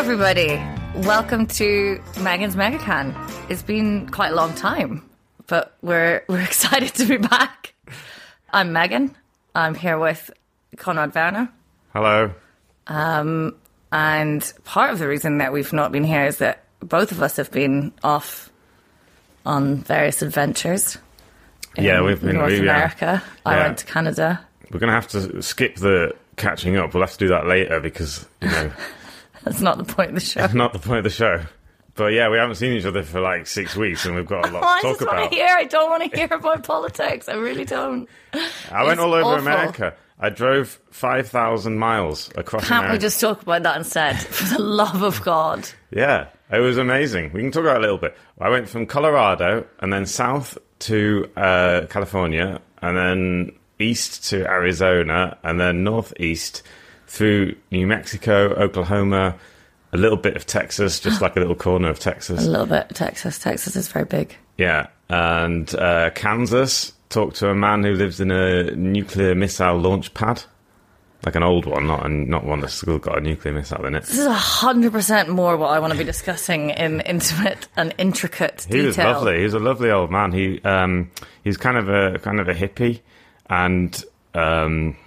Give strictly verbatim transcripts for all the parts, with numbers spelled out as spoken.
everybody. Welcome to Megan's Megacan. It's been quite a long time, but we're we're excited to be back. I'm Megan. I'm here with Conrad Werner. Hello. Um, and part of the reason that we've not been here is that both of us have been off on various adventures. In yeah, we've been North we, America. Yeah. I yeah. went to Canada. We're going to have to skip the catching up. We'll have to do that later because, you know... That's not the point of the show. It's not the point of the show. But yeah, we haven't seen each other for like six weeks and we've got a lot oh, to talk I just about. want to hear. I don't want to hear about politics. I really don't. I went It's all over awful. America. I drove five thousand miles across Can't America. we just talk about that instead? For the love of God. Yeah, it was amazing. We can talk about it a little bit. I went from Colorado and then south to uh, California and then east to Arizona and then northeast through New Mexico, Oklahoma, a little bit of Texas, just like a little corner of Texas. A little bit. Texas. Texas is very big. Yeah, and uh, Kansas. Talked to a man who lives in a nuclear missile launch pad. Like an old one, not a, not one that's still got a nuclear missile in it. This is one hundred percent more what I want to be discussing in intimate and intricate detail. He was lovely. He was a lovely old man. He um, he's kind of a kind of a hippie, and um,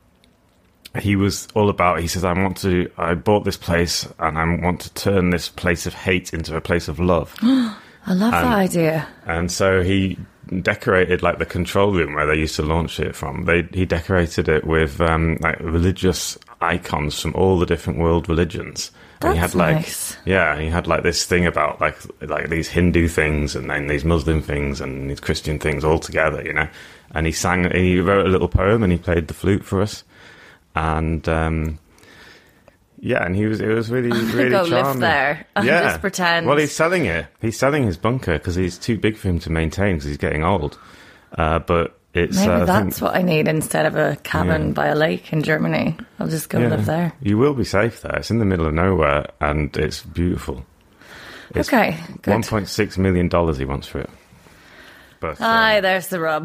he was all about. He says, "I want to. I bought this place, and I want to turn this place of hate into a place of love." I love and, that idea. And so he decorated like the control room where they used to launch it from. They he decorated it with um, like religious icons from all the different world religions. That's and he had like nice. yeah, he had like this thing about like like these Hindu things and then these Muslim things and these Christian things all together, you know. And he sang, he wrote a little poem and he played the flute for us. And um, yeah, and he was it was really really go charming. live there and yeah. just pretend. Well, he's selling it. He's selling his bunker because he's too big for him to maintain because he's getting old. Uh, but it's Maybe uh, I that's think, what I need instead of a cabin Yeah. by a lake in Germany. I'll just go yeah, live there. You will be safe there. It's in the middle of nowhere and it's beautiful. It's Okay, good. one point six million dollars he wants for it. But Aye, um, there's the rub.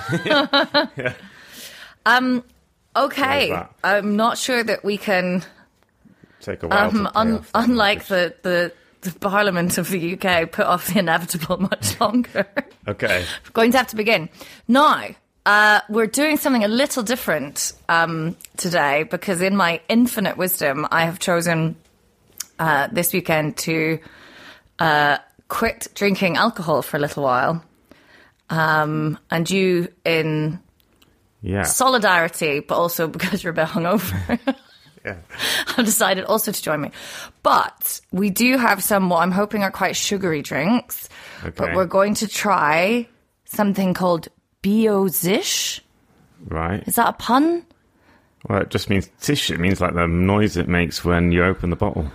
Um. Okay, There's that. I'm not sure that we can. take a while. Um, to pay un- off that unlike mortgage. the, the, the Parliament of the U K, put off the inevitable much longer. Okay. We're going to have to begin. Now, uh, we're doing something a little different um, today because in my infinite wisdom, I have chosen uh, this weekend to uh, quit drinking alcohol for a little while. Um, and you in Yeah. solidarity, but also because you're a bit hungover. Yeah. I've decided also to join me. But we do have some what I'm hoping are quite sugary drinks. Okay. But we're going to try something called Biozish. Right. Is that a pun? Well, it just means tish. It means like the noise it makes when you open the bottle.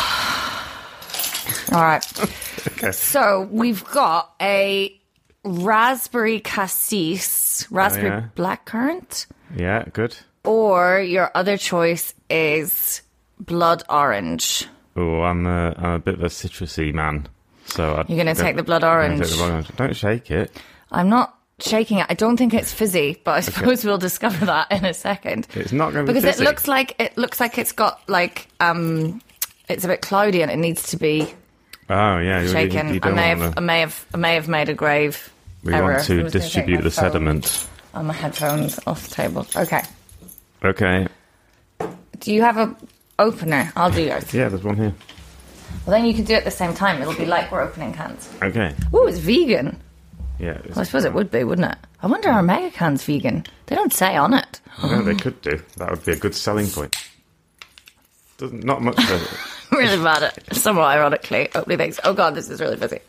All right. Okay. So we've got a raspberry cassis, raspberry Oh, yeah. blackcurrant, Yeah, good. or your other choice is blood orange. Oh, I'm a, I'm a bit of a citrusy man. So I'd You're gonna go- take the blood I'm gonna orange. take the blood orange. Don't shake it. I'm not shaking it. I don't think it's fizzy, but I suppose we'll discover that in a second. It's not going to be because fizzy. it looks like it looks like it's got like um, it's a bit cloudy and it needs to be Oh yeah, you, shaken. you, you I don't may want have, I to. may have, I may have made a grave We error. want I was to gonna take distribute my the phone sediment. on my headphones off the table. Okay. Okay. Do you have a opener? I'll do yours. Yeah, there's one here. Well, then you can do it at the same time. It'll be like we're opening cans. Okay. Oh, it's vegan. Yeah. It's, Well, I suppose it would be, wouldn't it? I wonder are mega cans vegan? They don't say on it. No, they could do. That would be a good selling point. Doesn't not much. Of it. Really bad at it. Somewhat ironically. Opening things. Oh god, this is really fizzy.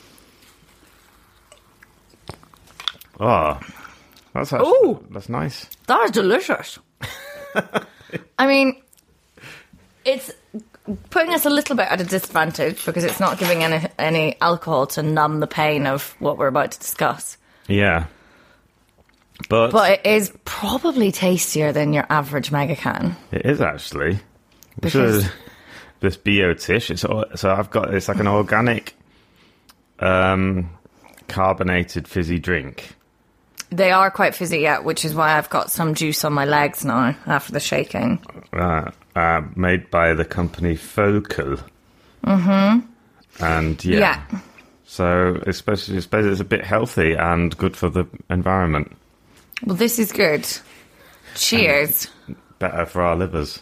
Oh, that's actually, Ooh. that's nice. That is delicious. I mean, it's putting us a little bit at a disadvantage because it's not giving any, any alcohol to numb the pain of what we're about to discuss. Yeah. But, But it is probably tastier than your average mega can. it is actually. This Because- is this Biotish. It's all- so I've got it's like an organic, um, carbonated fizzy drink. They are quite fizzy, yeah, which is why I've got some juice on my legs now after the shaking. Uh, uh, made by the company Focal. Mm-hmm. And yeah, Yeah. so especially, especially it's a bit healthy and good for the environment. Well, this is good. Cheers. Better for our livers.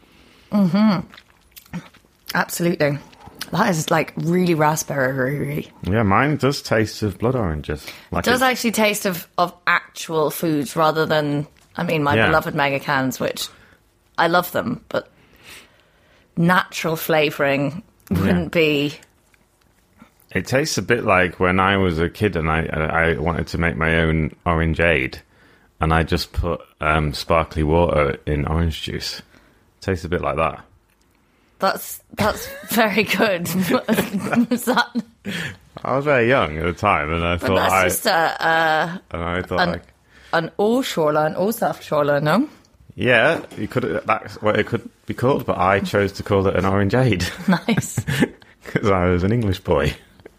Absolutely. That is like really raspberry. Yeah, mine does taste of blood oranges. Like It does it- actually taste of, of actual foods rather than, I mean, my Yeah. beloved mega cans, which I love them, but natural flavouring wouldn't be. It tastes a bit like when I was a kid and I I wanted to make my own orangeade, and I just put um, sparkly water in orange juice. Tastes a bit like that. That's that's very good. Was that, I was very young at the time, and I but thought that's I just a, a and I thought an- like, an O schorle, an O-saft schorle, no? yeah, you could that's what it could be called, but I chose to call it an orangeade Nice. because I was an English boy.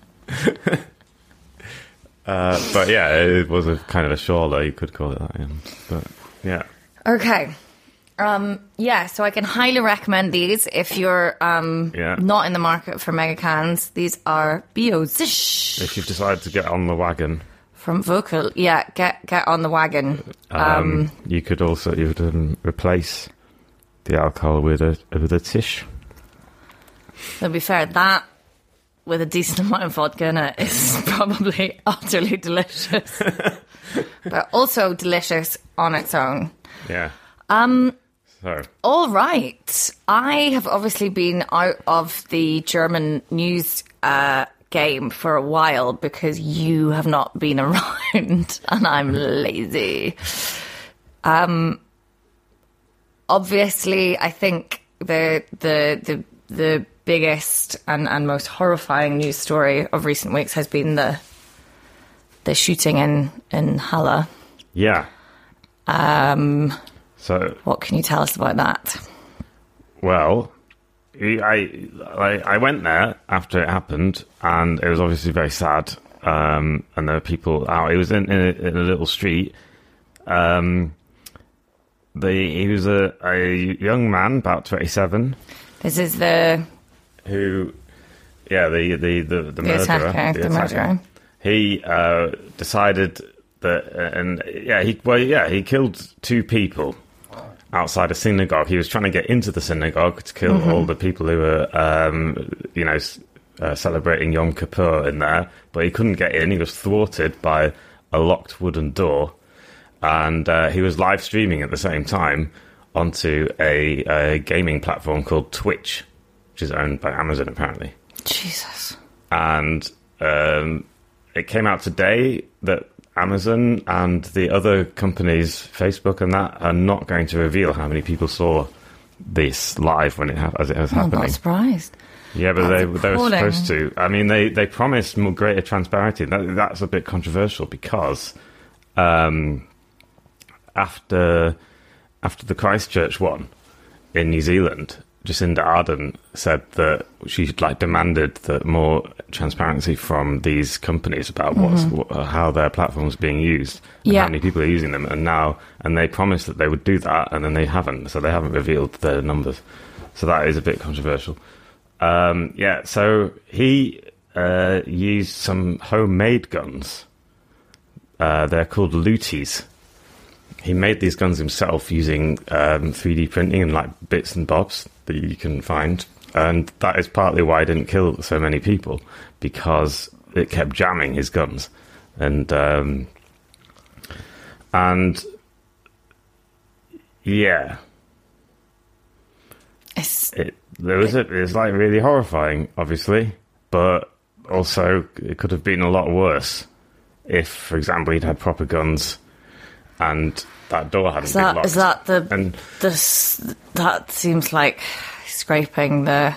uh, but yeah, it was a kind of a schorle, you could call it that. Yeah. But yeah. Okay. Um, yeah, so I can highly recommend these if you're um, Yeah. not in the market for mega cans. These are Biozish If you've decided to get on the wagon, from Vocal. Yeah, get get on the wagon. um, you could also you would um, replace the alcohol with a with a tish. To be fair, that with a decent amount of vodka in it is probably utterly delicious, but also delicious on its own. Yeah. Um. So All right. I have obviously been out of the German news uh, game for a while because you have not been around and I'm lazy. Um, obviously, I think the the the the biggest and, and most horrifying news story of recent weeks has been the the shooting in in Halle. yeah. Um. So What can you tell us about that? well, I I I went there after it happened, and it was obviously very sad. Um. And there were people out. It was in in a, in a little street. Um. The he was a a young man, about twenty-seven. This is the Who, yeah, the the the, the, the murderer, attacker, the, attacker. murderer. He uh, decided that, uh, and yeah, he well, yeah, he killed two people outside a synagogue. He was trying to get into the synagogue to kill all the people who were, um, you know, s- uh, celebrating Yom Kippur in there, but he couldn't get in. He was thwarted by a locked wooden door, and uh, he was live streaming at the same time onto a, a gaming platform called Twitch, which is owned by Amazon apparently. Jesus. And um, it came out today that Amazon and the other companies, Facebook and that, are not going to reveal how many people saw this live when it ha- as it was I'm happening. not surprised. Yeah, but they, That's they were appalling. supposed to. I mean, they, they promised more greater transparency. That, that's a bit controversial because um, after after the Christchurch one in New Zealand, Jacinda Ardern said that she like demanded that more transparency from these companies about what's what, how their platforms are being used and Yeah. how many people are using them. And now, and they promised that they would do that, and then they haven't. So they haven't revealed their numbers. So that is a bit controversial. Um, yeah. So he uh, used some homemade guns. Uh, they're called Luties. He made these guns himself using um, three D printing and like bits and bobs that you can find, and that is partly why he didn't kill so many people, because it kept jamming his guns, and um, and yeah, It's, it there was a, it's like really horrifying, obviously, but also it could have been a lot worse if, for example, he'd had proper guns and that door hadn't is been that locked. is that the And the s- that seems like scraping the.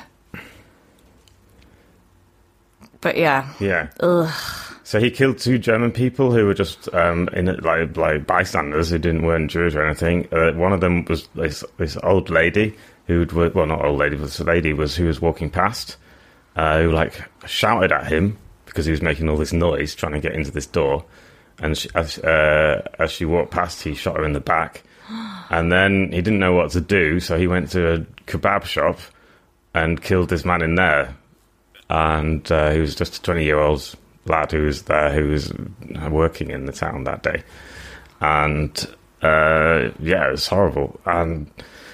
But yeah, yeah. So he killed two German people who were just um, in it, like like bystanders who didn't weren't Jews or anything. Uh, one of them was this this old lady who'd wo- well not old lady, but this lady was who was walking past, uh, who like shouted at him because he was making all this noise trying to get into this door, and she, as uh, as she walked past, he shot her in the back, And then he didn't know what to do, so he went to a kebab shop and killed this man in there. And uh, he was just a twenty-year-old lad who was there, who was working in the town that day. And, uh, yeah, it was horrible. And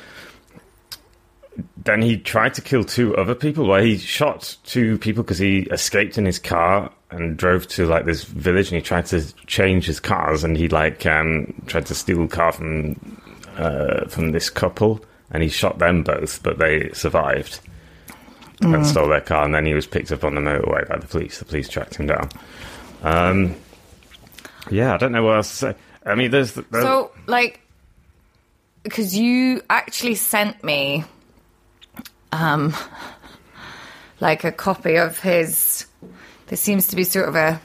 then he tried to kill two other people. Well, he shot two people because he escaped in his car and drove to, like, this village, and he tried to change his cars, and he, like, um, tried to steal a car from, uh, from this couple, and he shot them both, but they survived. Mm. And stole their car, and then he was picked up on the motorway by the police. The police tracked him down. Um, yeah, I don't know what else to say. I mean, there's... there's so, like, because you actually sent me, um, like, a copy of his... There seems to be sort of a...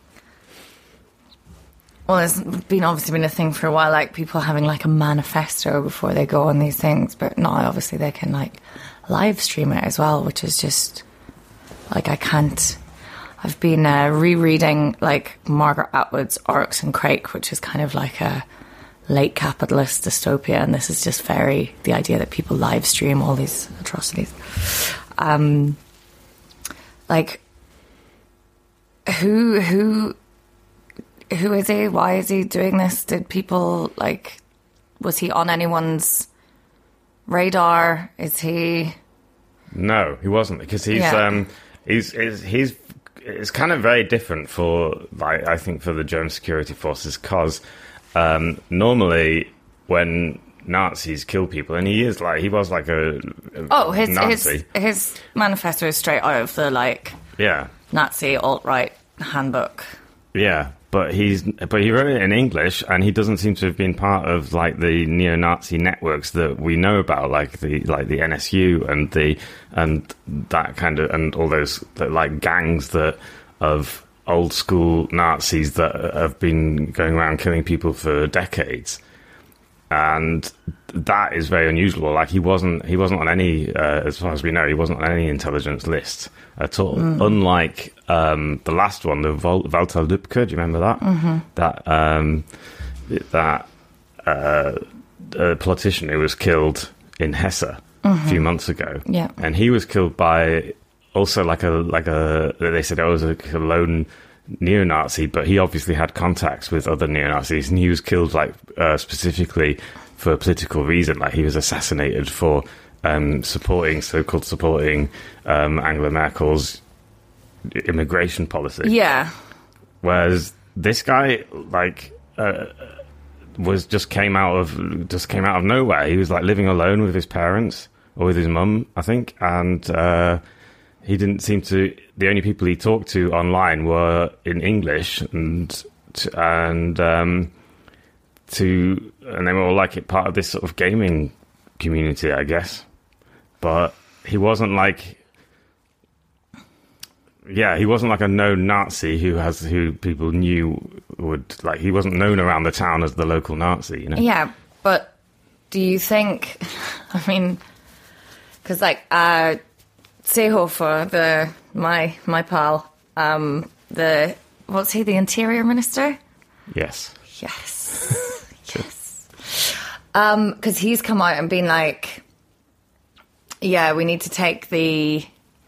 Well, there's been obviously been a thing for a while, like, people having, like, a manifesto before they go on these things, but now, obviously, they can, like... live stream it as well, which is just like I can't. I've been uh, rereading like Margaret Atwood's Oryx and Crake, which is kind of like a late capitalist dystopia, and this is just very the idea that people live stream all these atrocities. Um, like who who who is he? Why is he doing this? Did people like? Was he on anyone's radar? Is he? No, he wasn't, because he's yeah. um he's he's, he's it's kind of very different for, like, I think, for the German security forces, because um, normally when Nazis kill people, and he is like he was like a, a oh his Nazi. his his manifesto is straight out of the like yeah Nazi alt-right handbook. Yeah. But he's, but he wrote it in English, and he doesn't seem to have been part of like the neo-Nazi networks that we know about, like the like the N S U and the and that kind of and all those like gangs that of old school Nazis that have been going around killing people for decades, and that is very unusual. Like he wasn't he wasn't on any, uh, as far as we know, he wasn't on any intelligence list at all. Mm. Unlike um, the last one, the Vol- Walter Lübcke, do you remember that? Mm-hmm. That um, that uh, uh, politician who was killed in Hesse mm-hmm. a few months ago. Yeah, and he was killed by also like a like a they said it was a lone neo-Nazi, but he obviously had contacts with other neo-Nazis, and he was killed like uh, specifically for a political reason. Like he was assassinated for um, supporting, so-called supporting um, Angela Merkel's immigration policy. Yeah. Whereas this guy, like, uh, was just came out of just came out of nowhere. He was like living alone with his parents or with his mum, I think, and uh, he didn't seem to. The only people he talked to online were in English, and and um, to and they were all like part of this sort of gaming community, I guess. But he wasn't like. Yeah, he wasn't like a known Nazi who has who people knew would like. He wasn't known around the town as the local Nazi, you know. Yeah, but do you think? I mean, because like uh, Seehofer, the my my pal, um, the what's he? The Interior Minister. Yes. Yes. Yes. Um, because he's come out and been like, yeah, we need to take the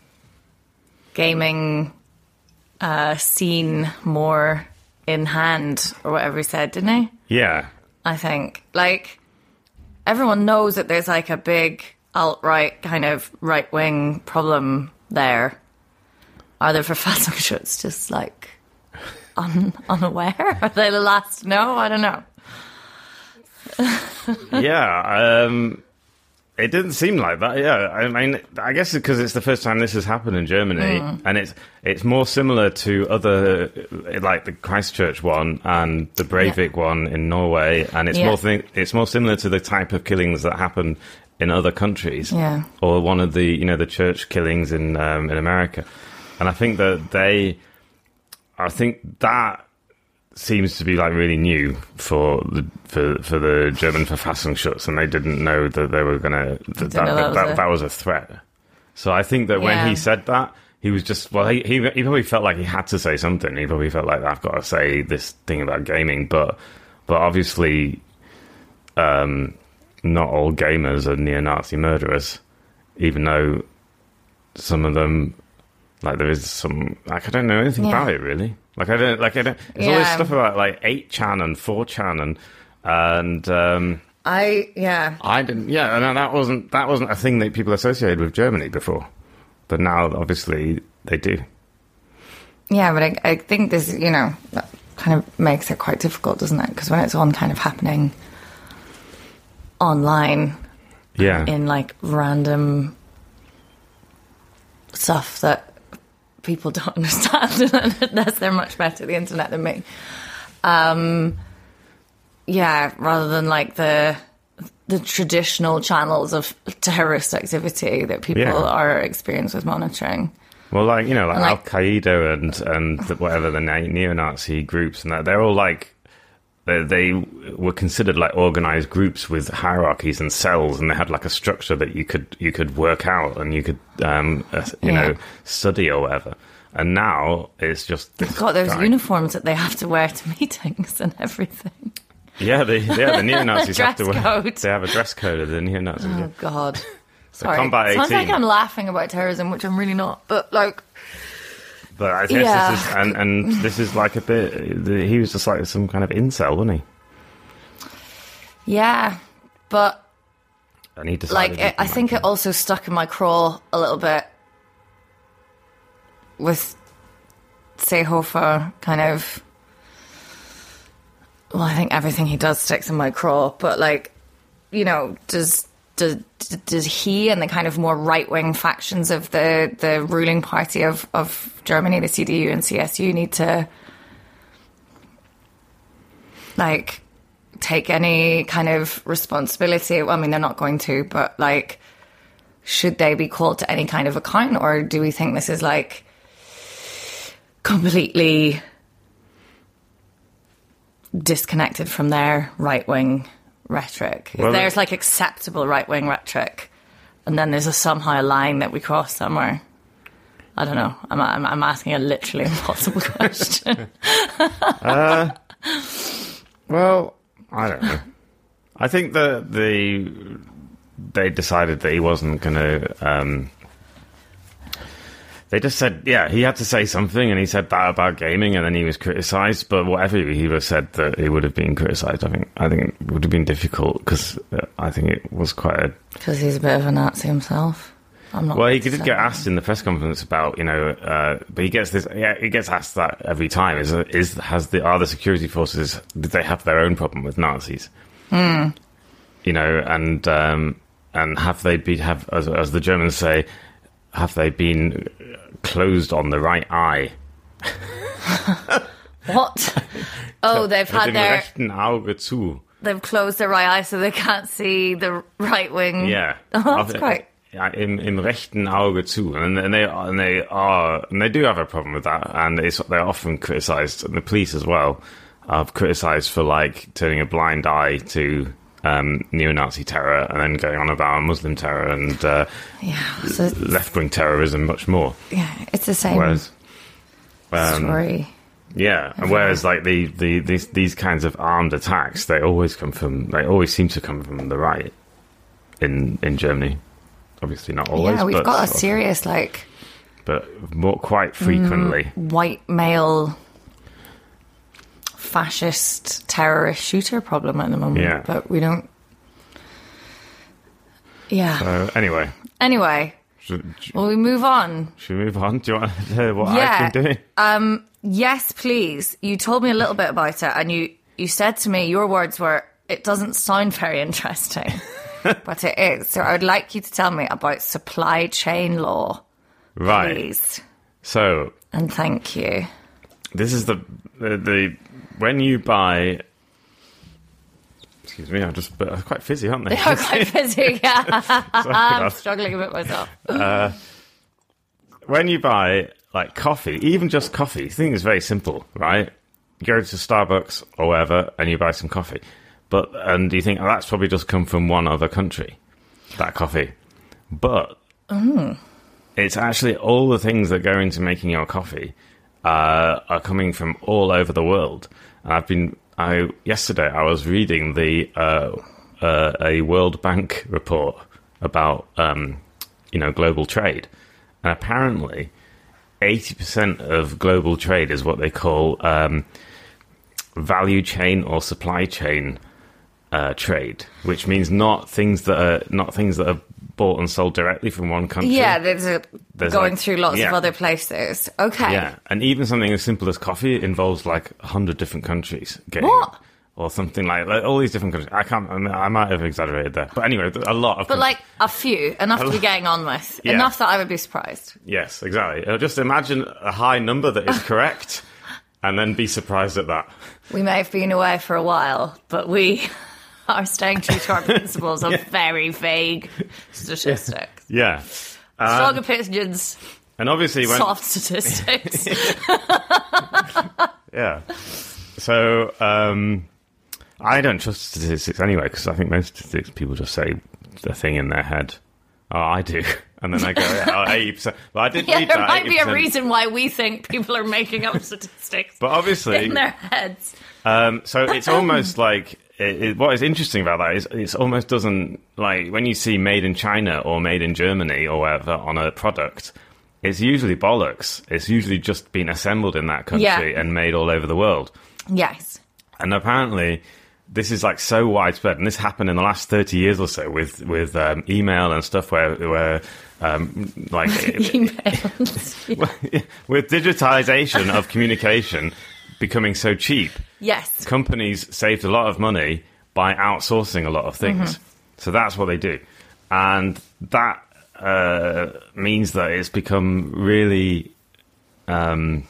gaming uh, scene more in hand, or whatever he said, didn't he? Yeah. I think. Like, everyone knows that there's, like, a big alt-right kind of right-wing problem there. Are the Verfassungsschutz just, like, un- unaware? Are they the last to know? I don't know. yeah, um... It didn't seem like that, yeah. I mean, I guess because it's the first time this has happened in Germany, mm. and it's it's more similar to other, like the Christchurch one and the Breivik yeah. one in Norway, and it's yeah. more th- it's more similar to the type of killings that happen in other countries, yeah. or one of the you know the church killings in um, in America, and I think that they, I think that. Seems to be like really new for the for for the German Verfassungsschutz, and they didn't know that they were gonna that that, that, that, a... that was a threat. So I think that yeah. when he said that, he was just well, he, he he probably felt like he had to say something. He probably felt like I've got to say this thing about gaming, but but obviously, um, not all gamers are neo-Nazi murderers, even though some of them, like there is some, like I don't know anything Yeah. about it really. Like I don't, like I don't. There's all this Yeah. stuff about like eight chan and four chan and and um, I yeah. I didn't. Yeah, no, that wasn't that wasn't a thing that people associated with Germany before, but now obviously they do. Yeah, but I, I think this, you know, that kind of makes it quite difficult, doesn't it? Because when it's all kind of happening online, Yeah, in like random stuff that people don't understand unless they're much better at the internet than me. Um, yeah, rather than like the the traditional channels of terrorist activity that people Yeah. are experienced with monitoring. well, like you know, like, And, like- Al Qaeda and and the, whatever the ne- neo-Nazi groups and that, they're all like. They, they were considered like organized groups with hierarchies and cells, and they had like a structure that you could you could work out and you could um, uh, you Yeah. know study or whatever. And now it's just this They've got those guy. uniforms that they have to wear to meetings and everything. Yeah, the yeah the neo-Nazis have to Dress wear. code. They have a dress code of the neo-Nazis. Oh yeah. God! Sorry, Combat sounds like eighteen. I'm laughing about terrorism, which I'm really not. But like, But I guess Yeah. this is and, and this is like a bit. The, he was just like some kind of incel, wasn't he? yeah, but And he decided. like, he it, I might think be- it also stuck in my craw a little bit with Seehofer kind of. Well, I think everything he does sticks in my craw, but like, you know, does does does he and the kind of more right wing factions of the the ruling party of of Germany, the C D U and C S U, need to like take any kind of responsibility? Well, I mean, they're not going to, but like, should they be called to any kind of account, or do we think this is like completely disconnected from their right wing rhetoric? If Well, there's like acceptable right wing rhetoric, and then there's a somehow a line that we cross somewhere. I don't know. I'm I'm, I'm asking a literally impossible question. Well, I don't know. I think that the they decided that he wasn't going to. Um, they just said, yeah, he had to say something, and he said that about gaming, and then he was criticised. But whatever he would have said, that he would have been criticised. I think. I think it would have been difficult because I think it was quite a. Because he's a bit of a Nazi himself. I'm not. Well, he did get saying- asked in the press conference about, you know, uh, but he gets this. Yeah, he gets asked that every time. Is is has the are the security forces? Did they have their own problem with Nazis? Hmm. You know, and um, and have they been have as, as the Germans say, have they been closed on the right eye? What? Oh, they've Mit had dem their. rechten Auge zu. They've closed their right eye so they can't see the right wing. Yeah, Oh, that's Auf- quite. Ja, im, im rechten Auge zu, and, and they and they are and they do have a problem with that, and it's, they're often criticised, and the police as well are criticised for like turning a blind eye to um, neo-Nazi terror, and then going on about Muslim terror and uh, Yeah, so, left-wing terrorism much more. yeah, it's the same Whereas, um, story. yeah, and whereas like the, the these these kinds of armed attacks, they always come from they always seem to come from the right in in Germany. Obviously not always. Yeah, we've but got a sort of. serious like but more quite frequently. white male fascist terrorist shooter problem at the moment. Yeah. But we don't. Yeah. So anyway, Anyway, should, will we move on? should we move on? Do you want to hear what Yeah. I've been doing? Um, yes, please. You told me a little bit about it, and you, you said to me, your words were, it doesn't sound very interesting, but it is. So I would like you to tell me about supply chain law, Right. please. So And thank you. this is the, the the when you buy. Excuse me, I'm just I'm quite fizzy, aren't they? I'm quite busy. Yeah. Sorry, I'm God. struggling a bit myself. When you buy like coffee, even just coffee, I think it's very simple, right? You go to Starbucks or wherever, and you buy some coffee, but and you think, oh, that's probably just come from one other country, that coffee, but it's actually all the things that go into making your coffee uh, are coming from all over the world. And I've been, I yesterday I was reading the uh, uh, a World Bank report about, um, you know, global trade. And apparently, eighty percent of global trade is what they call um, value chain or supply chain uh, trade, which means not things that are not things that are bought and sold directly from one country. Yeah, there's, a, There's going like- through lots yeah. of other places. Okay. Yeah, and even something as simple as coffee involves like a hundred different countries. Getting, What? Or something like, like all these different countries. I can't. I, mean, I might have exaggerated there, but anyway, a lot of. But countries. like a few, enough to be getting on with. Yeah. Enough that I would be surprised. Yes, exactly. Uh, Just imagine a high number that is correct, and then be surprised at that. We may have been away for a while, but we are staying true to our principles of very vague statistics. Yeah, Slug of pigeons, and obviously when soft statistics. yeah, so um, I don't trust statistics anyway because I think most statistics people just say the thing in their head. Oh, I do, and then I go yeah, oh, eighty percent. But I did Yeah, read there that might be a eighty percent. reason why we think people are making up statistics But obviously, in their heads. Um, so it's almost like it, it, what is interesting about that is it almost doesn't like when you see made in China or made in Germany or whatever on a product, it's usually bollocks. It's usually just been assembled in that country Yeah. and made all over the world. Yes. And apparently, this is like so widespread, and this happened in the last thirty years or so with with um, email and stuff where where um, like Emails. with digitization of communication becoming so cheap. Yes. Companies saved a lot of money by outsourcing a lot of things. So that's what they do. And that uh, means that it's become really... Um,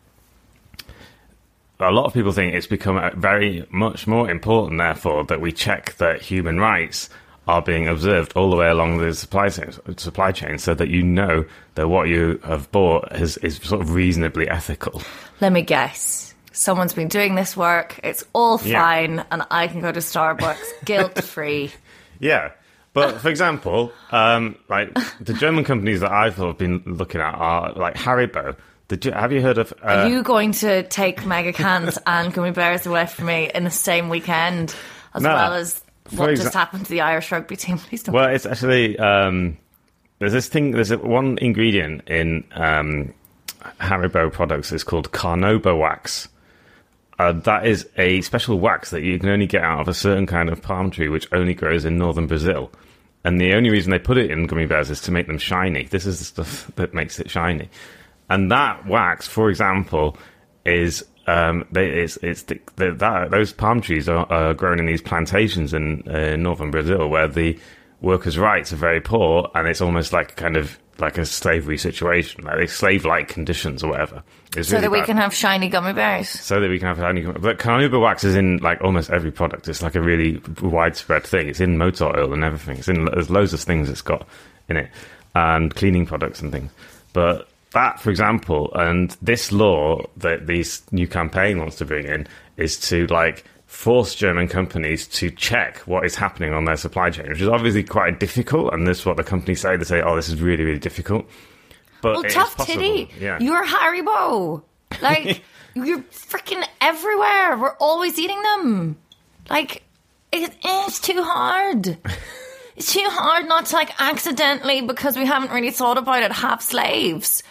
a lot of people think it's become uh, very much more important, therefore, that we check that human rights are being observed all the way along the supply chain, supply chain so that you know that what you have bought is, is sort of reasonably ethical. Let me guess. Someone's been doing this work. It's all Yeah. fine, and I can go to Starbucks guilt-free. Yeah. But, for example, um, like the German companies that I've sort of been looking at are like Haribo. Did you, have you heard of... Uh, Are you going to take Mega Cans and Gummy Bears away from me in the same weekend, as No. well as For what exa- just happened to the Irish rugby team? Please don't. Well, it's actually... Um, there's this thing... There's a, one ingredient in um, Haribo products is called carnauba wax. Uh, that is a special wax that you can only get out of a certain kind of palm tree, which only grows in northern Brazil. And the only reason they put it in gummy bears is to make them shiny. This is the stuff that makes it shiny. And that wax, for example, is um, they, it's it's the, the, that those palm trees are, are grown in these plantations in uh, northern Brazil, where the workers' rights are very poor, and it's almost like kind of like a slavery situation, like slave-like conditions or whatever. It's so really that we bad. can have shiny gummy bears. So that we can have honey. But carnauba wax is in like almost every product. It's like a really widespread thing. It's in motor oil and everything. It's in there's loads of things it's got in it, and cleaning products and things. But that, for example, and this law that this new campaign wants to bring in is to like force German companies to check what is happening on their supply chain, which is obviously quite difficult. And this is what the companies say. They say, "Oh, this is really, really difficult." But Well, it is tough possible. titty. Yeah. You're Haribo. Like, you're freaking everywhere. We're always eating them. Like, it, it's too hard. It's too hard not to, like, accidentally, because we haven't really thought about it, have slaves.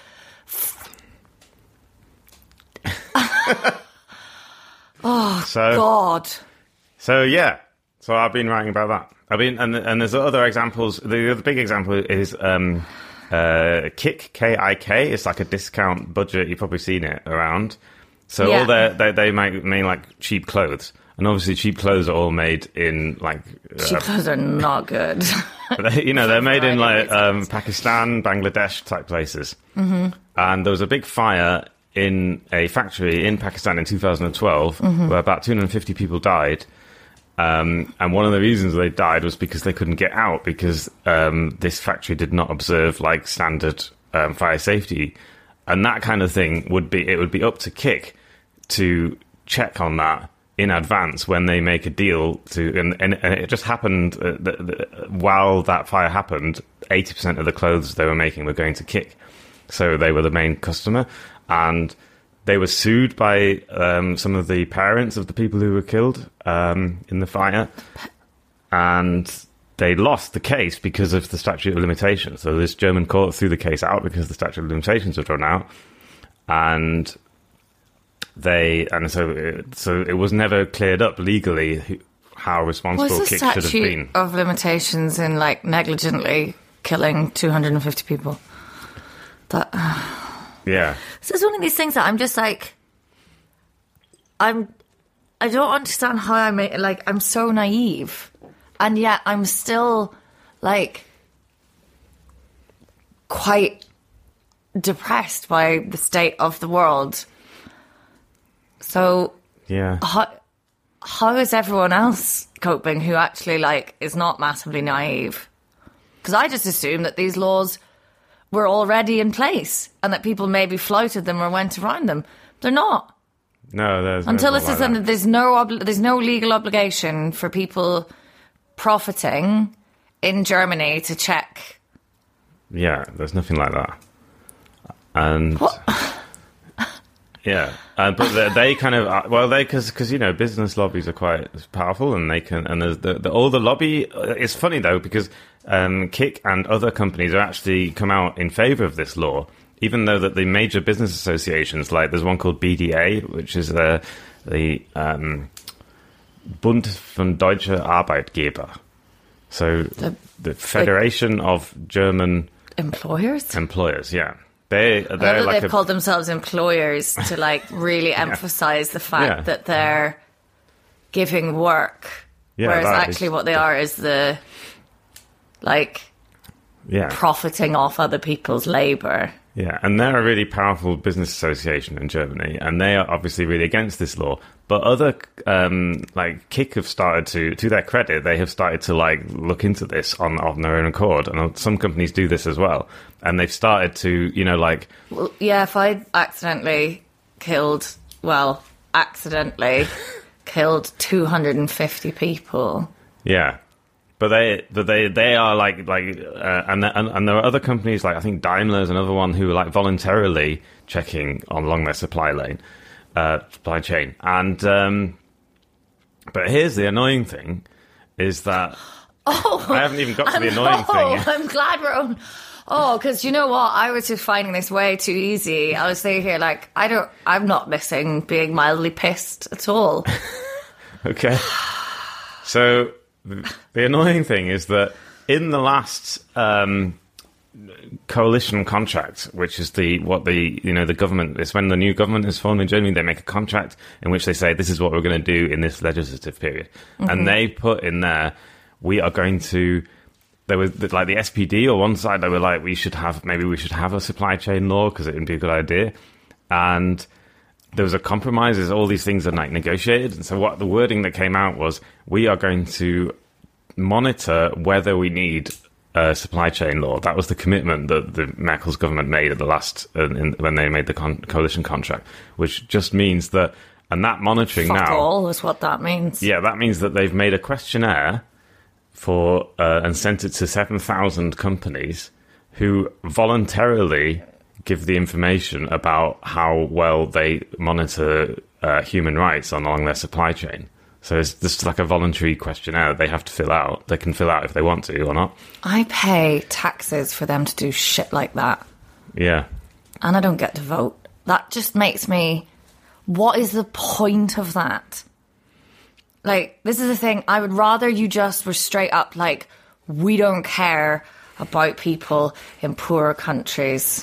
Oh, So- God. So yeah, so I've been writing about that. I mean, and and there's other examples. The other big example is um, uh, Kik K I K. It's like a discount budget. You've probably seen it around. So Yeah. all their they they make make like cheap clothes, and obviously cheap clothes are all made in like Cheap uh, clothes are not good. they, you know they're made in like variety of um, Pakistan, Bangladesh type places. Mm-hmm. And there was a big fire in a factory in Pakistan in two thousand twelve where about two hundred fifty people died. Um, and one of the reasons they died was because they couldn't get out because um, this factory did not observe like standard um, fire safety, and that kind of thing would be it would be up to Kik to check on that in advance when they make a deal to, and, and, and it just happened uh, the, the, while that fire happened, eighty percent of the clothes they were making were going to Kik, so they were the main customer, and they were sued by um, some of the parents of the people who were killed um, in the fire. and they lost the case because of the statute of limitations. So this German court threw the case out because the statute of limitations had run out, and they and so it, so it was never cleared up legally who, how responsible What's the Kik should have statute been. of limitations in like negligently killing two hundred fifty people? That uh, Yeah, so it's one of these things that I'm just like, I'm, I don't understand how I make like I'm so naive, and yet I'm still like quite depressed by the state of the world. So yeah. how how is everyone else coping who actually like is not massively naive? Because I just assume that these laws were already in place and that people maybe flouted them or went around them. They're not. No, there's Until there's it's like like there's no obli- there's no legal obligation for people profiting in Germany to check. Yeah, there's nothing like that. And What? yeah, uh, but they, they kind of uh, well, they because because you know business lobbies are quite powerful, and they can and there's the, the all the lobby. uh, It's funny though because um, Kik and other companies are actually come out in favour of this law, even though that the major business associations, like there's one called B D A, which is the the um, Bund von Deutsche Arbeitgeber, so The- the Federation of German Employers? employers. Yeah, they they're I know that like they've a, called themselves employers to like really emphasize the fact Yeah. that they're giving work, Yeah, whereas that actually is- what they are is the like yeah. profiting off other people's labor. Yeah, and they're a really powerful business association in Germany, and they are obviously really against this law. But other, um, like Kik, have started to, to their credit, they have started to like look into this on on their own accord, and some companies do this as well. And they've started to, you know, like Well, yeah, if I accidentally killed, well, accidentally killed two hundred fifty people. yeah. But they, but they, they are like, like, uh, and, and and there are other companies like I think Daimler's another one who are like voluntarily checking on along their supply lane, uh, supply chain. And um, but here's the annoying thing, is that Oh, I haven't even got to I'm, the annoying oh, thing. I'm glad we're on. Oh, because you know what? I was just finding this way too easy. I was sitting here like, I don't, I'm not missing being mildly pissed at all. Okay. So the, the annoying thing is that in the last um, coalition contract, which is the what the you know the government, it's when the new government is formed in Germany, they make a contract in which they say this is what we're going to do in this legislative period, mm-hmm. and they put in there we are going to. There was like the S P D on one side, they were like we should have maybe we should have a supply chain law because it would be a good idea, and there was a compromise as all these things are like negotiated. And so what the wording that came out was, we are going to monitor whether we need a supply chain law. That was the commitment that the Merkel's government made at the last, uh, in, when they made the con- coalition contract, which just means that, and that monitoring Fuck now. all is what that means. Yeah, that means that they've made a questionnaire for, uh, and sent it to seven thousand companies who voluntarily give the information about how well they monitor uh, human rights on along their supply chain. So it's just like a voluntary questionnaire they have to fill out. They can fill out if they want to or not. I pay taxes for them to do shit like that. Yeah. And I don't get to vote. That just makes me... What is the point of that? Like, this is the thing. I would rather you just were straight up like, we don't care about people in poorer countries.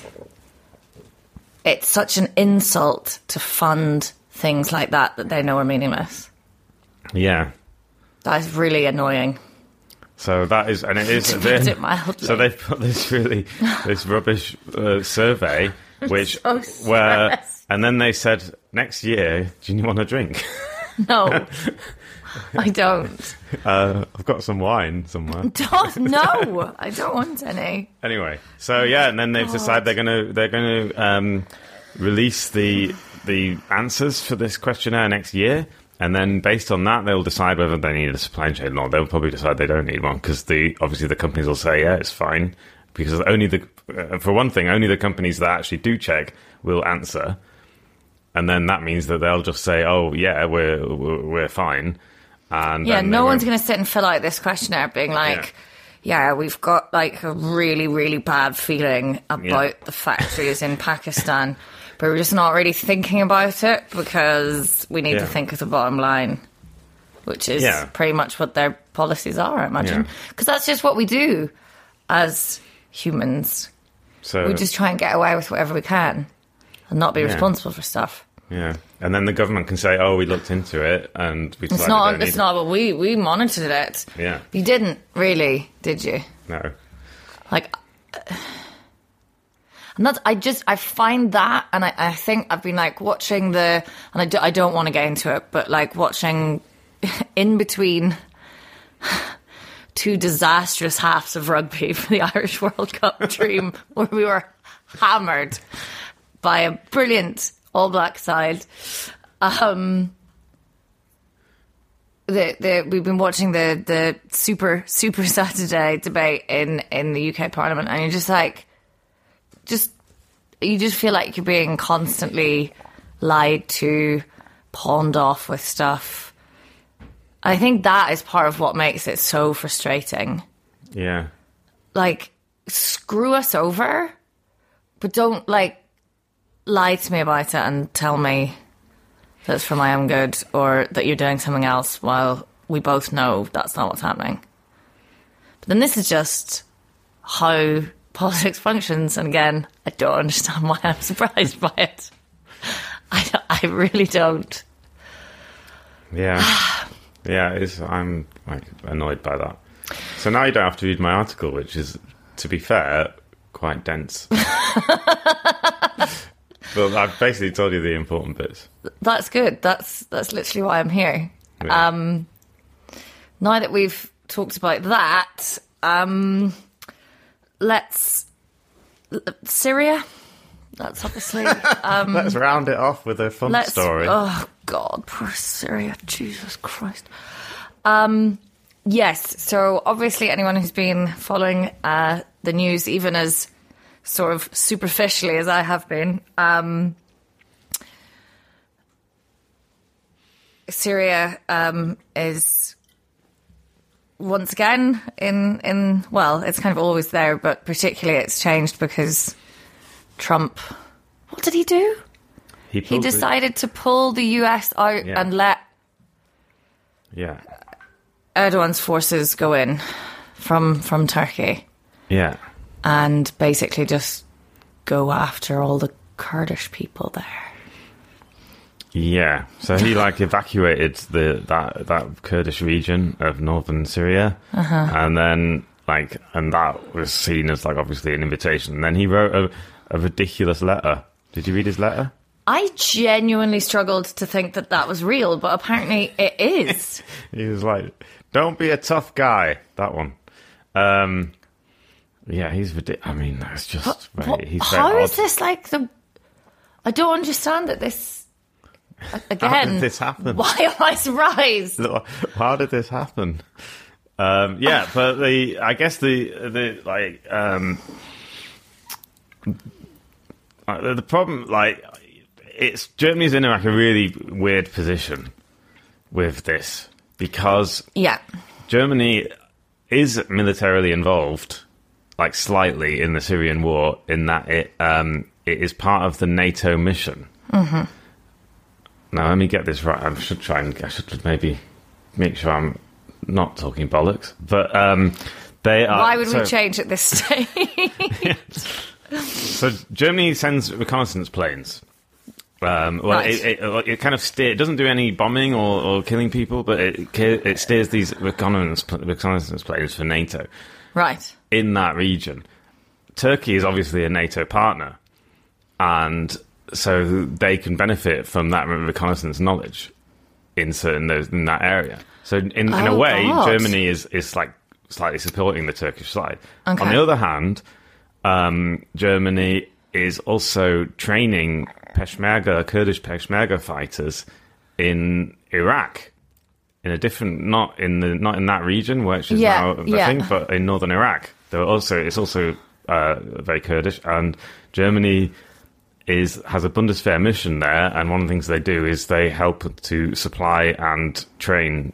It's such an insult to fund things like that that they know are meaningless. Yeah. That is really annoying. So that is, and it is. To put it mildly. So they've put this really, this rubbish uh, survey, which, so where, stressed. and then they said, next year, do you want a drink? No, I don't. Uh, I've got some wine somewhere. Don't, no, I don't want any. Anyway, so yeah, and then they've decided they're going to they're going to um, release the the answers for this questionnaire next year, and then based on that, they'll decide whether they need a supply chain law. They'll probably decide they don't need one because the obviously the companies will say yeah, it's fine because only the uh, for one thing, only the companies that actually do check will answer, and then that means that they'll just say oh yeah, we're we're, we're fine. And Yeah, then no they one's went- going to sit and fill out this questionnaire being like, yeah. yeah, we've got like a really, really bad feeling about Yeah. the factories in Pakistan, but we're just not really thinking about it because we need Yeah. to think of the bottom line, which is Yeah. pretty much what their policies are, I imagine. Yeah. Because that's just what we do as humans. So We just try and get away with whatever we can and not be Yeah. responsible for stuff. yeah, and then the government can say, "Oh, we looked into it, and we decided It's we not. don't It's need not. But we we monitored it. Yeah. You didn't really, did you? it." No. Like, and that's. I just I find that, and I, I think I've been like watching the, and I, do, I don't want to get into it, but like watching in between two disastrous halves of rugby for the Irish World Cup dream, where we were hammered by a brilliant All Black side. Um, the the we've been watching the the Super Super Saturday debate in in the U K Parliament, and you're just like, just you just feel like you're being constantly lied to, pawned off with stuff. I think that is part of what makes it so frustrating. Yeah. Like, screw us over, but don't like lie to me about it and tell me that it's for my own good or that you're doing something else while we both know that's not what's happening. But then this is just how politics functions, and again, I don't understand why I'm surprised by it. I, don't- I really don't. Yeah. Yeah, it's, I'm like annoyed by that. So now you don't have to read my article, which is, to be fair, quite dense. But I've basically told you the important bits. That's good. That's that's literally why I'm here. Yeah. Um, now that we've talked about that, um, let's Syria. That's obviously um, Let's round it off with a fun let's. story. Oh God, poor Syria! Jesus Christ. Um, yes. So obviously, anyone who's been following uh, the news, even as sort of superficially as I have been, um, Syria um, is once again in in well, it's kind of always there, but particularly it's changed because Trump. What did he do? He, He pulled the- decided to pull the U S out Yeah. and let Yeah. Erdogan's forces go in from from Turkey Yeah. and basically just go after all the Kurdish people there. Yeah. So he like evacuated the that that Kurdish region of northern Syria, Uh-huh. and then like and that was seen as like obviously an invitation. And then he wrote a, a ridiculous letter. Did you read his letter? I genuinely struggled to think that that was real, but apparently it is. He was like, "Don't be a tough guy." That one. Um, yeah, he's ridiculous. I mean, that's just very, What- he's very how odd. is this like the... I don't understand that this... Again, How did this happen? Why am I surprised? Look, how did this happen? Um, yeah, but the I guess the the like um, uh, the, the problem like it's Germany's in like a really weird position with this because Yeah. Germany is militarily involved, like slightly in the Syrian war, in that it um, it is part of the NATO mission. Mm-hmm. Now, let me get this right. I should try and I should maybe make sure I'm not talking bollocks. But um, they are. Why would so, we change at this stage? So Germany sends reconnaissance planes. Um, well, Right. it, it, it kind of steer. It doesn't do any bombing or, or killing people, but it it steers these reconnaissance reconnaissance planes for NATO Right. in that region. Turkey is obviously a NATO partner, and so they can benefit from that reconnaissance knowledge in certain those in that area. So in, in a Oh, way, God. Germany is is like slightly supporting the Turkish side. Okay. On the other hand, um, Germany is also training Peshmerga, Kurdish Peshmerga fighters in Iraq, in a different, not in the not in that region, which is Yeah, now the yeah. thing, but in northern Iraq. They're also it's also uh, very Kurdish, and Germany is has a Bundeswehr mission there, and one of the things they do is they help to supply and train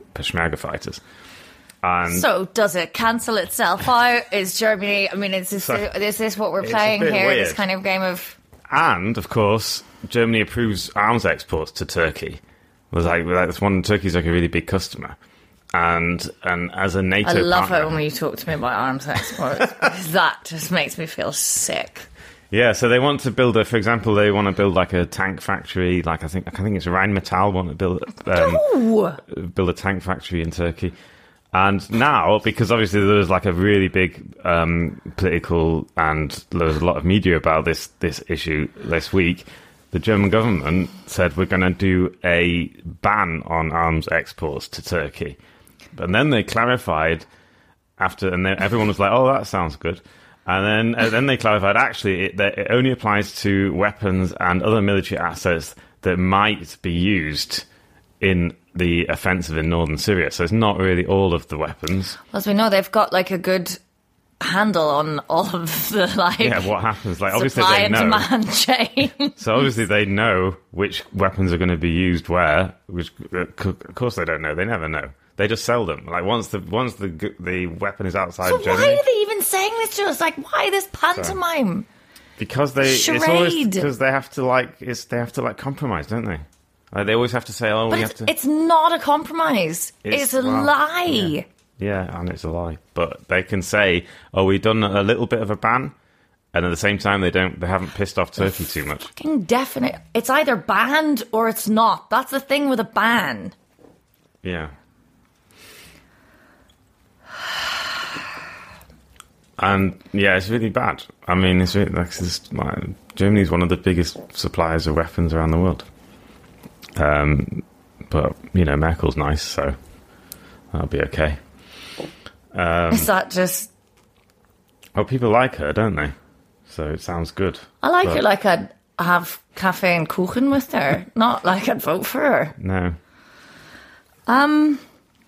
Peshmerga fighters. And so does it cancel itself out? Is Germany? I mean, is this So, is this what we're it's a playing bit here? weird. This kind of game of And, of course, Germany approves arms exports to Turkey. It was like, that's one, Turkey's like a really big customer. And and as a NATO I love partner, it when you talk to me about arms exports because that just makes me feel sick. yeah, so they want to build a, for example, they want to build like a tank factory, like I think I think it's Rheinmetall want to build um, No! build a tank factory in Turkey. And now, because obviously there was like a really big um, political and there was a lot of media about this this issue this week, the German government said we're going to do a ban on arms exports to Turkey. And then they clarified after, and then everyone was like, "Oh, that sounds good." And then, and then they clarified actually it, that it only applies to weapons and other military assets that might be used in the offensive in northern Syria. So it's not really all of the weapons. As we know, they've got like a good handle on all of the like Yeah, what happens? Like obviously supply they and know. demand chain. So obviously they know which weapons are going to be used where. Which of course they don't know. They never know. They just sell them. Like once the once the the weapon is outside So of Germany. why are they even saying this to us? Like, why this pantomime? Because they it's always Charade. because they have to like it's they have to like compromise, don't they? Like they always have to say, "Oh, But we it's, have to." it's not a compromise. It's- It's, a well, lie. yeah. Yeah, and it's a lie. But they can say, "Oh, we've done a little bit of a ban," and at the same time, they don't. They haven't pissed off Turkey too much. Fucking definite. It's either banned or it's not. That's the thing with a ban. Yeah. And yeah, it's really bad. I mean, it's really, like, it's, like, Germany's one of the biggest suppliers of weapons around the world. Um, but you know, Merkel's nice, so that'll be okay. Um, Is that just? well, people like her, don't they? So it sounds good. I like but it. Like I'd have cafe and kuchen with her. Not like I'd vote for her. No. Um.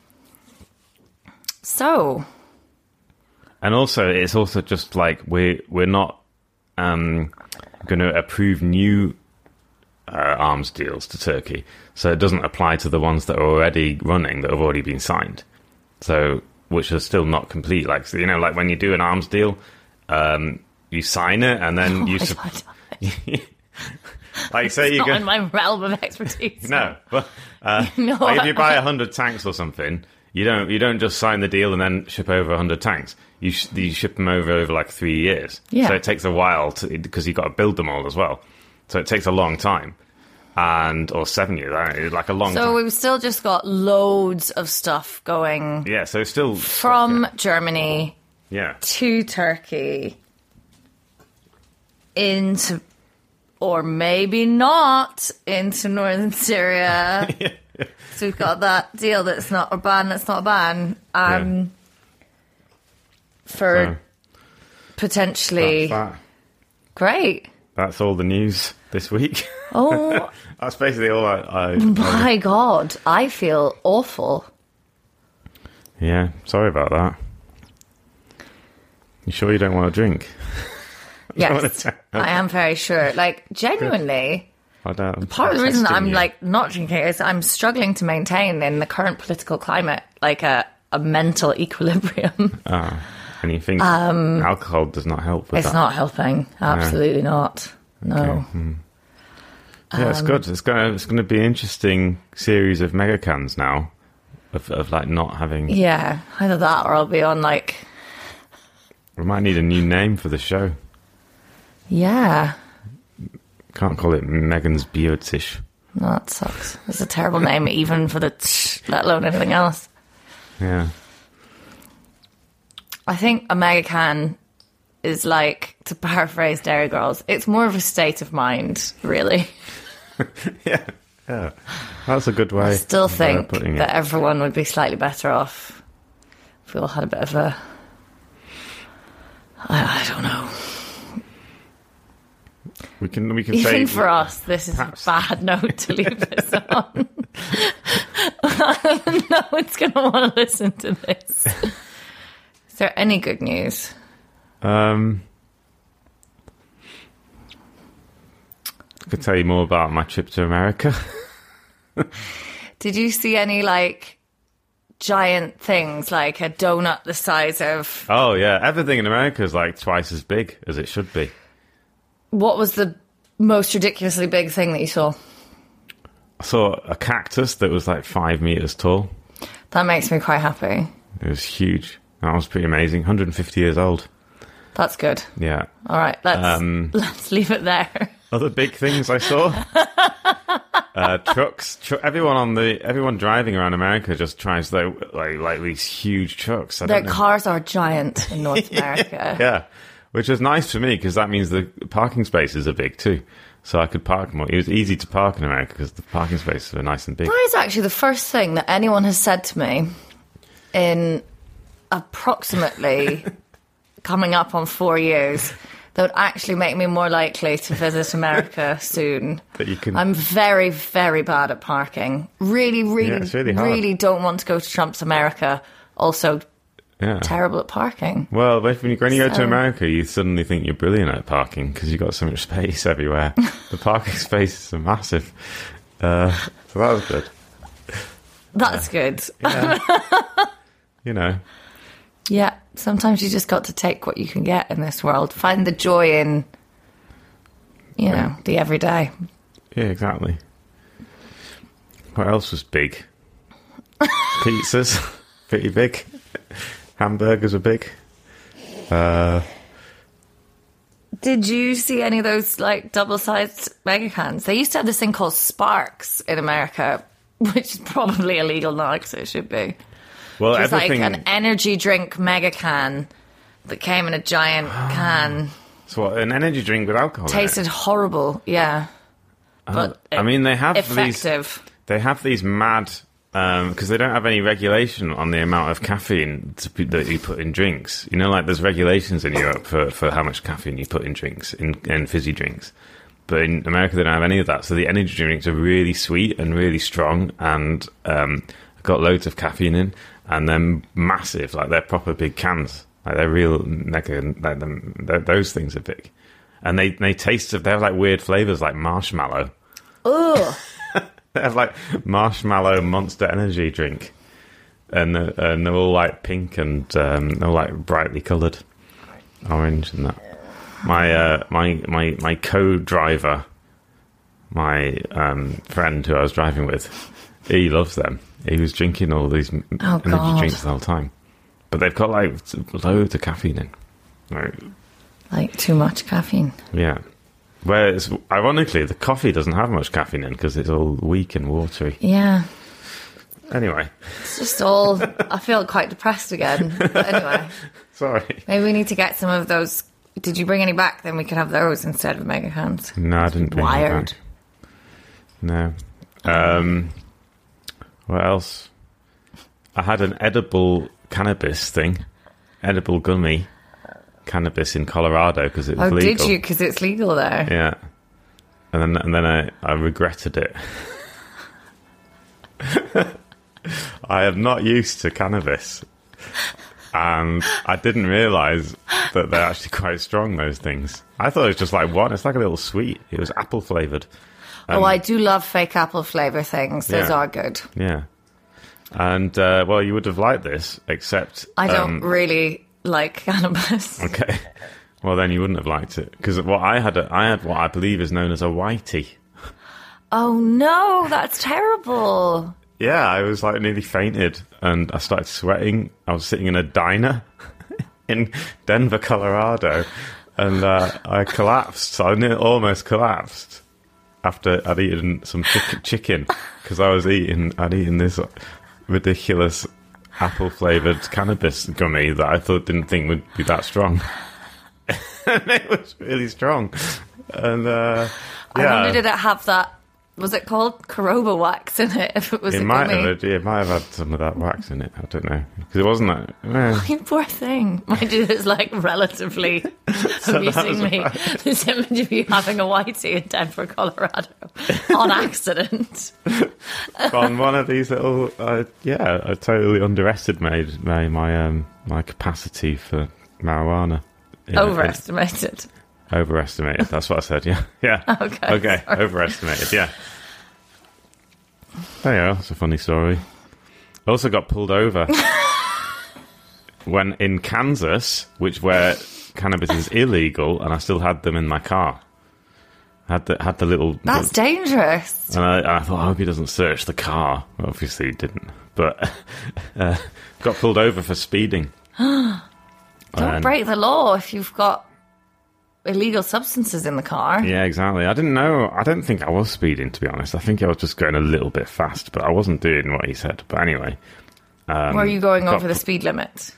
So. And also, it's also just like we're we're not um, going to approve new uh, arms deals to Turkey, so it doesn't apply to the ones that are already running that have already been signed. So, which are still not complete. Like so, you know, like when you do an arms deal, um, you sign it and then Oh you. my Sup- God. like say It's you not go. in my realm of expertise. No, but uh, No, like if you I- buy a hundred tanks or something, you don't you don't just sign the deal and then ship over a hundred tanks. You sh- you ship them over over like three years. Yeah. So it takes a while to because you got to build them all as well. So it takes a long time, and or seven years, I don't know, like a long So time. we've still just got loads of stuff going Yeah. So it's still from Germany yeah. to Turkey into, or maybe not, into northern Syria. So we've got that deal that's not a ban, that's not a ban. Um, Yeah. For So potentially. that's that. Great. That's all the news this week. Oh That's basically all I. I, I my God. I feel awful. yeah. Sorry about that. You sure you don't want to drink? Yes, wanna- I am very sure. Like, genuinely. I don't. Part of the reason testing I'm you. like not drinking is I'm struggling to maintain in the current political climate like a, a mental equilibrium. Ah, and you think alcohol does not help with It's that? not helping. Absolutely not. No. Okay. Hmm. Yeah, it's good. It's gonna it's gonna be an interesting series of mega cans now, of of like not having. Yeah, either that or I'll be on like We might need a new name for the show. yeah. Can't call it Megan's Biotish. No, that sucks. It's a terrible name even for the tsh, let alone anything else. Yeah. I think a mega can is like, to paraphrase Dairy Girls, it's more of a state of mind, really. yeah. Yeah. That's a good way. I still of, uh, think putting that it. everyone would be slightly better off if we all had a bit of a. I, I don't know. We can we can Even say for us, this is perhaps- a bad note to leave this on. No one's going to want to listen to this. Is there any good news? Um, I could tell you more about my trip to America. Did you see any, like, giant things, like a donut the size of... Oh, yeah. Everything in America is like twice as big as it should be. What was the most ridiculously big thing that you saw? I saw a cactus that was like five meters tall. That makes me quite happy. It was huge. That was pretty amazing. one hundred fifty years old. That's good. Yeah. All right, let's Um, let's leave it there. Other big things I saw. uh, trucks. Tr- everyone on the everyone driving around America just tries to, like like these huge trucks. I Their don't know. cars are giant in North America. Yeah, which is nice for me because that means the parking spaces are big too. So I could park more. It was easy to park in America because the parking spaces were nice and big. That is actually the first thing that anyone has said to me in approximately coming up on four years that would actually make me more likely to visit America soon. That you can. I'm very, very bad at parking. Really, really, Yeah, it's really hard. really don't want to go to Trump's America. Also, Yeah. terrible at parking. Well, when you, when you go to So- America, you suddenly think you're brilliant at parking because you've got so much space everywhere. The parking spaces are massive. Uh, so that was good. That's good. Yeah. You know. Yeah, sometimes you just got to take what you can get in this world. Find the joy in, you know, the everyday. Yeah, exactly. What else was big? Pizzas. Pretty big. Hamburgers were big. Uh, Did you see any of those, like, double-sized mega cans? They used to have this thing called Sparks in America, which is probably illegal now, because it should be. well, It was everything. like an energy drink mega can that came in a giant can. So what, an energy drink with alcohol in it? Tasted horrible, yeah. But I mean, they have effective. these. They have these mad because they don't have any regulation on the amount of caffeine to be, that you put in drinks. You know, like there's regulations in Europe for, for how much caffeine you put in drinks, in, in fizzy drinks. But in America, they don't have any of that. So the energy drinks are really sweet and really strong and um, got loads of caffeine in, and they're massive. Like they're proper big cans. Like they're real mega. Like them, those things are big, and they they taste. They have like weird flavors, like marshmallow. Ugh. They have like marshmallow Monster Energy drink, and uh, and they're all like pink and um, they're all like brightly coloured, orange and that. My uh, my my my co-driver, my um, friend who I was driving with, he loves them. He was drinking all these m- Oh, energy God. drinks the whole time, but they've got like loads of caffeine in. Right. Like, too much caffeine. Yeah. Whereas, ironically, the coffee doesn't have much caffeine in because it's all weak and watery. Yeah. Anyway, It's just all... I feel quite depressed again. But anyway, sorry. maybe we need to get some of those... Did you bring any back? Then we could have those instead of mega cans. No, I didn't bring it Wired. back. No. Um, what else? I had an edible cannabis thing. Edible gummy cannabis in Colorado because it was Oh, legal. did you? Because it's legal there. Yeah. And then and then I, I regretted it. I am not used to cannabis. And I didn't realise that they're actually quite strong, those things. I thought it was just like one. It's like a little sweet. It was apple flavoured. Oh, I do love fake apple flavour things. Those Yeah. are good. Yeah. And, uh, well, you would have liked this, except... I don't um, really like cannabis. Okay. Well, then you wouldn't have liked it. Because what I had, a, I had what I believe is known as a whitey. Oh, no, that's terrible. Yeah, I was like nearly fainted and I started sweating. I was sitting in a diner in Denver, Colorado, and uh, I collapsed. So I near, almost collapsed after I'd eaten some chick- chicken because I was eating, I'd eaten this ridiculous apple flavored cannabis gummy that I thought didn't think would be that strong. And it was really strong. And uh, I yeah. wonder, did it have that, was it called Caroba wax in it, if it was It a might gummy? have, it might have had some of that wax in it. I don't know because it wasn't that. eh. You poor thing. Mind you, it's like relatively amusing me. This image of you having a whitey in Denver, Colorado on accident. On one of these little, uh, yeah, I totally underestimated my my um my capacity for marijuana. Yeah, Overestimated. Overestimated. That's what I said. Yeah, yeah. Okay, Okay. sorry. Overestimated. Yeah. There you go. That's a funny story. I also got pulled over when in Kansas, which where cannabis is illegal, and I still had them in my car. Had the had the little. That's the, dangerous. And I, and I thought, I hope he doesn't search the car. Well, obviously, he didn't. But uh, got pulled over for speeding. Don't And- break the law if you've got illegal substances in the car. Yeah, exactly. I didn't know. I don't think I was speeding, to be honest. I think I was just going a little bit fast, but I wasn't doing what he said. But anyway. Um, Were you going got- over the speed limit?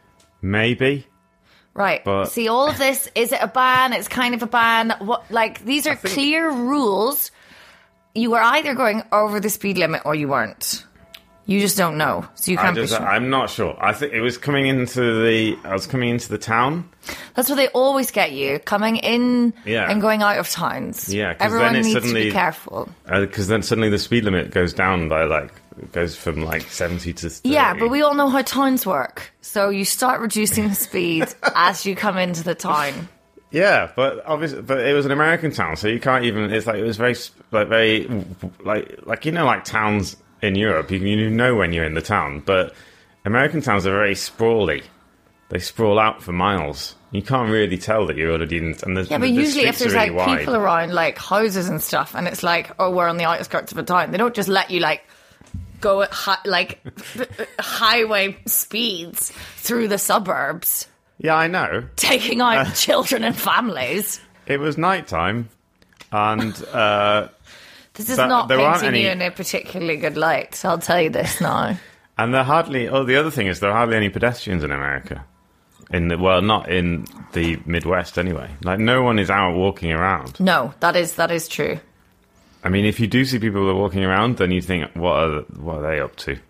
Maybe. Right. But- See, all of this, is it a ban? It's kind of a ban. What? Like, these are think- clear rules. You were either going over the speed limit or you weren't. You just don't know. So you I can't just, be sure. I'm not sure. I think it was coming into the. I was coming into the town. That's what they always get you, coming in Yeah. and going out of towns. Yeah, 'cause Everyone then it needs to suddenly- be careful. Because then suddenly the speed limit goes down by like. It goes from like seventy to thirty. Yeah, but we all know how towns work. So you start reducing the speed as you come into the town. Yeah, but obviously, but it was an American town, so you can't even. It's like it was very, like very, like like you know, like towns in Europe, you you know when you're in the town, but American towns are very sprawly. They sprawl out for miles. You can't really tell that you're already in. And Yeah, but the usually if streets there's are like really wide. people around, like houses and stuff, and it's like, oh, we're on the outskirts of a town, they don't just let you like go at hi- like highway speeds through the suburbs, Yeah, I know. taking out children and families. It was nighttime, and uh, This is But not there aren't painting you any- in a particularly good light. I'll tell you this now. and there hardly. Oh, the other thing is there are hardly any pedestrians in America. In the well, not in the Midwest anyway. Like no one is out walking around. No, that is that is true. I mean, if you do see people that are walking around, then you think, what are what are they up to?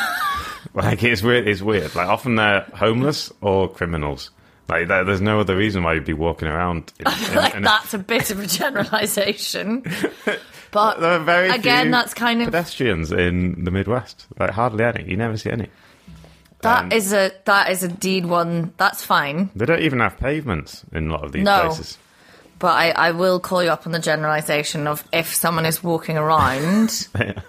Like it's weird. It's weird. Like often they're homeless or criminals. Like there, there's no other reason why you'd be walking around. In, in, Like in a- that's a bit of a generalisation, but there are very again, few that's kind of pedestrians in the Midwest. Like hardly any. You never see any. that um, is a that is indeed one. That's fine. They don't even have pavements in a lot of these No. places. But I, I will call you up on the generalisation of if someone is walking around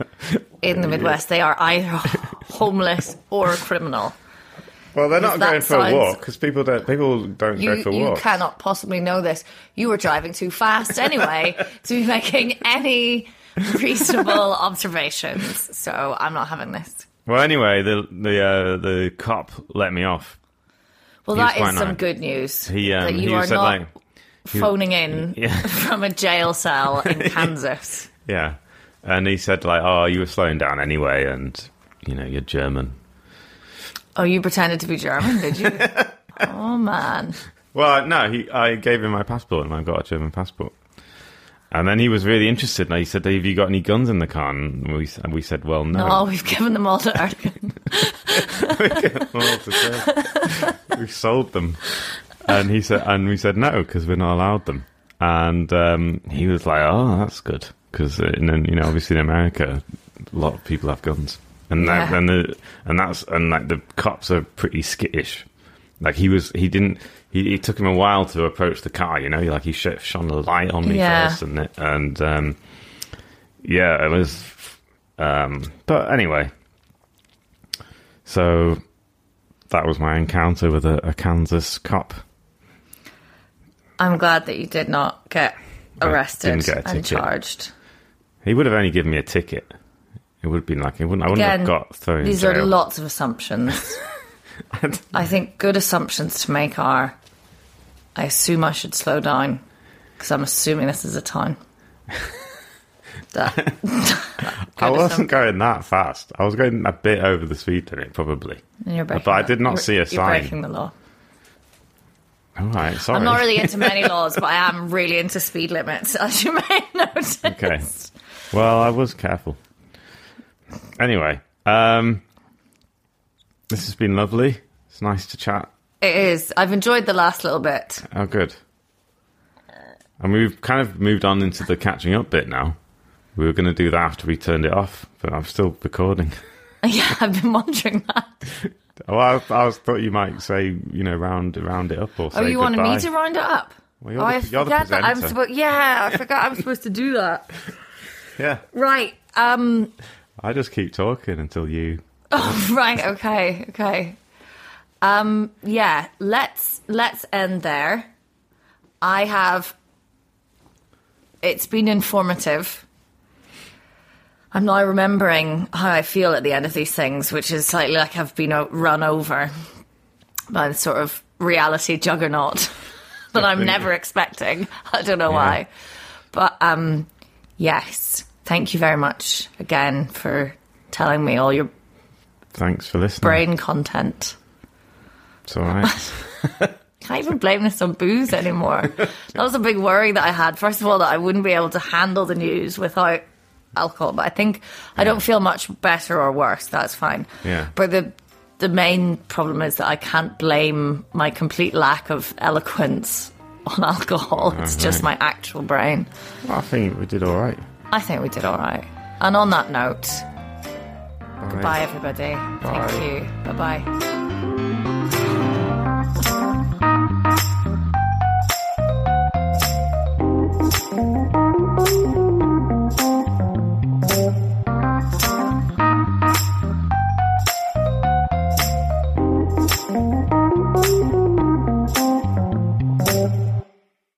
in the Midwest, they are either homeless or a criminal. Well, they're not that going for a sounds- walk because people don't. People don't You, go for you walks. cannot possibly know this. You were driving too fast anyway to be making any reasonable observations. So I'm not having this. Well, anyway, the the uh, the cop let me off. Well, He was that is quite some nice. good news. He um, that you he are said not like phoning in Yeah. from a jail cell in Kansas. yeah, and he said like, oh, you were slowing down anyway, and you know you're German. Oh, you pretended to be German, did you? Oh, man. Well, no, he I gave him my passport and I got a German passport. And then he was really interested. And he said, "Have you got any guns in the car?" And we and we said, "Well, no." No, we've given them all to Erkin. Well, to say. We sold them, and he said, and we said no because we're not allowed them. And um, he was like, "Oh, that's good," because uh, and then you know, obviously in America, a lot of people have guns, and that, Yeah. and the and that's and like the cops are pretty skittish. Like he was, he didn't. He, it took him a while to approach the car. You know, like he sh- shone a light on me Yeah. first, and it, and um, yeah, it was. Um, but anyway, so that was my encounter with a, a Kansas cop. I'm glad that you did not get arrested didn't get a and ticket. charged. He would have only given me a ticket. It would have been like it wouldn't. I wouldn't Again, have got thrown these in are jail. lots of assumptions. I think good assumptions to make are, I assume I should slow down because I'm assuming this is a town. That, I good wasn't assump- going that fast. I was going a bit over the speed limit, probably. And you're breaking But I the- did not you're- see a You're sign. breaking the law. All right, sorry. I'm not really into many laws, but I am really into speed limits, as you may notice. Okay. Well, I was careful. Anyway, um, this has been lovely. It's nice to chat. It is. I've enjoyed the last little bit. Oh, good. And we've kind of moved on into the catching up bit now. We were going to do that after we turned it off, but I'm still recording. Yeah, I've been wondering that. Oh, I, I was thought you might say, you know, round round it up or say Oh, you wanted goodbye. me to round it up? Well, you're oh, the- I you're the forgot that I'm presenter. supposed. Yeah, I forgot I'm supposed to do that. Yeah, Right. Um. I just keep talking until you. Oh, right. Okay. Okay. Um, yeah. Let's let's end there. I have. It's been informative. I'm now remembering how I feel at the end of these things, which is slightly like I've been run over by the sort of reality juggernaut that I'm never expecting. I don't know yeah. why. But, um, yes, thank you very much again for telling me all your Thanks for listening. brain content. It's all right. Can't even blame this on booze anymore. That was a big worry that I had. First of all, that I wouldn't be able to handle the news without alcohol, but I think I don't feel much better or worse. That's fine. Yeah. But the the main problem is that I can't blame my complete lack of eloquence on alcohol. It's Oh, just right. my actual brain. Well, I think we did all right. I think we did all right. And on that note, All goodbye, right. everybody. Bye. Thank you. Bye bye.